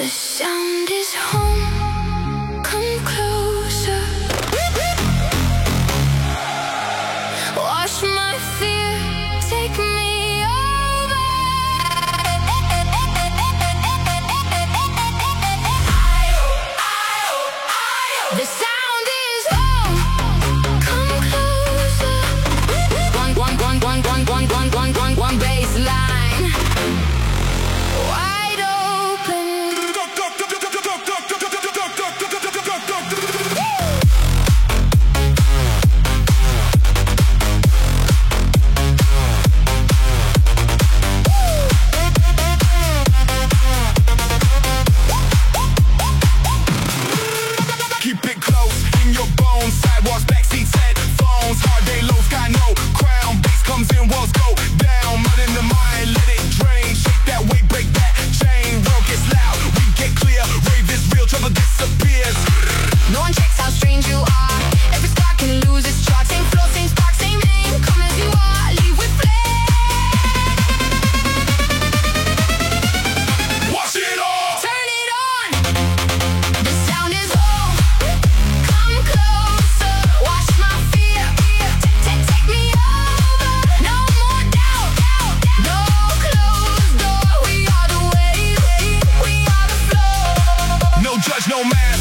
The sound is home, come closer. Wash my fear, take me over. The sound is home, come closer. One baseline. Wide open. Keep it close in your bones. Sidewalks, backseats, headphones. Hard day low, sky no crown. Bass comes in, walls go down. Mud in the mind, let it drain. Shake that weight, break that chain. World gets loud, we get clear. Rave is real, trouble disappears. No one checks how strange you are. Every star can lose its charge. Same flow, same spark, same aim. Come as you are, leave with flame. Watch it all. Turn it on. The sound is home. Come closer. Wash my fear. Take me over. No more doubt. No closed door. We are the wave. We are the flow. No judge, no man.